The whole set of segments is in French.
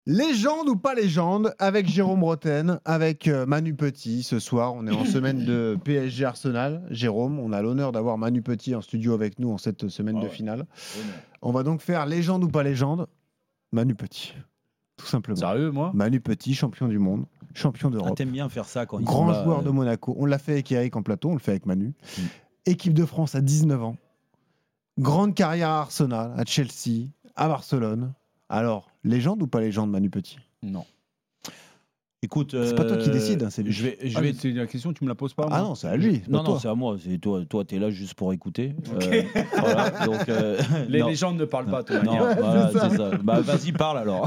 Légende ou pas légende, avec Jérôme Roten, avec Manu Petit. Ce soir, on est en semaine de PSG Arsenal. Jérôme, on a l'honneur d'avoir Manu Petit en studio avec nous en cette semaine de finale. On va donc faire légende ou pas légende. Manu Petit, tout simplement. Sérieux, moi Manu Petit, champion du monde, champion d'Europe. T'aimes bien faire ça quand ils grand sont là, joueur de Monaco. On l'a fait avec Eric en plateau, on le fait avec Manu. Équipe de France à 19 ans. Grande carrière à Arsenal, à Chelsea, à Barcelone. Alors, légende ou pas légende, Manu Petit? Non. Écoute, c'est pas toi qui décide, hein, c'est lui. Je vais c'est la question, tu me la poses pas. Ah non, c'est à lui. Non, c'est à moi. C'est toi. Toi, t'es là juste pour écouter. Voilà, donc, les non. légendes ne parlent pas, toi. Non, voilà, c'est ça. Bah, vas-y, parle alors.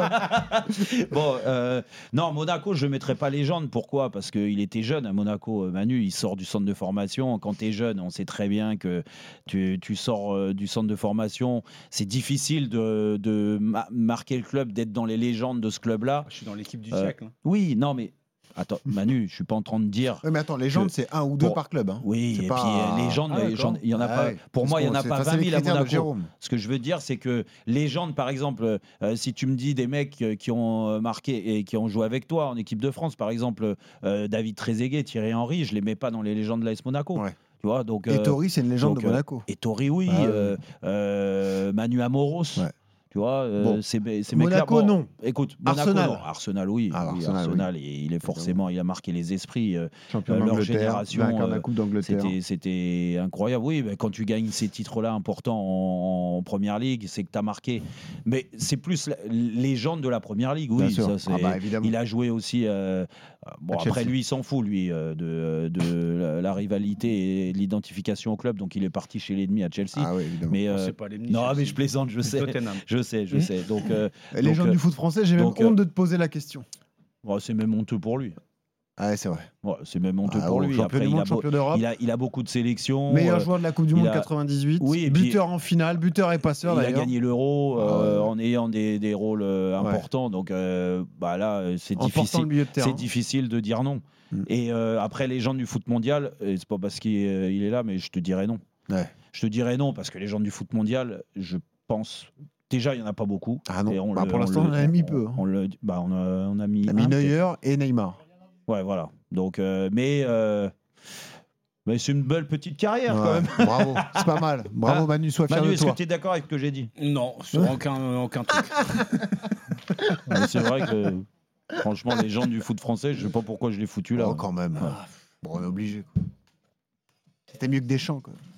Bon, non, Monaco, je ne mettrais pas légende. Pourquoi ? Parce qu'il était jeune à Monaco. Manu, il sort du centre de formation. Quand tu es jeune, on sait très bien que tu sors du centre de formation. C'est difficile de marquer le club, d'être dans les légendes de ce club-là. Je suis dans l'équipe du siècle. Hein. Oui, non, mais attends, Manu, je suis pas en train de dire. Oui, mais attends, légende, c'est un ou deux par club. Hein. Oui, c'est et pas... puis légende, il y en a pas. Pour moi, il y en a pas 20 000 à Monaco. Ce que je veux dire, c'est que légende, par exemple, si tu me dis des mecs qui ont marqué et qui ont joué avec toi en équipe de France, par exemple, David Trezeguet, Thierry Henry, je les mets pas dans les légendes de l'AS Monaco. Ouais. Tu vois, donc, Ettori, c'est une légende de Monaco. Ettori, oui. Manu Amoros. Ouais. Tu vois, c'est Monaco, non. Écoute, Monaco, Arsenal. Non. Arsenal, oui. Arsenal, oui. Il est forcément, il a marqué les esprits. Leur génération, la Coupe d'Angleterre. C'était incroyable. Oui, quand tu gagnes ces titres-là importants en Première Ligue, c'est que tu as marqué. Mais c'est plus légende de la Première Ligue, oui. Ça, il a joué aussi. Après, lui, il s'en fout, lui, de la rivalité et de l'identification au club. Donc, il est parti chez l'ennemi à Chelsea. Ah oui, évidemment. Mais, c'est pas l'ennemi. Non, mais je plaisante, je sais. Je sais. Donc, les gens du foot français, j'ai même honte de te poser la question. C'est même honteux pour lui. Ah, c'est vrai. C'est même honteux pour lui. Après, il a beaucoup de sélections. Meilleur joueur de la Coupe du Monde 98. Oui, buteur en finale, buteur et passeur d'ailleurs. Il a gagné l'Euro en ayant des rôles importants. Donc là, c'est difficile de dire non. Et après, les gens du foot mondial, c'est pas parce qu'il est là, mais je te dirais non. Ouais. Je te dirais non parce que les gens du foot mondial, je pense. Déjà, il n'y en a pas beaucoup. Ah non, pour l'instant, on en a mis peu. On a mis Neuer et Neymar. Ouais, voilà. Donc, mais c'est une belle petite carrière quand même. Bravo, c'est pas mal. Bravo Manu, sois fier de toi. Est-ce que tu es d'accord avec ce que j'ai dit ? Non, sur aucun truc. C'est vrai que, franchement, les gens du foot français, je ne sais pas pourquoi je l'ai foutu là. Quand même. Bon, on est obligé. C'était mieux que Deschamps, quoi.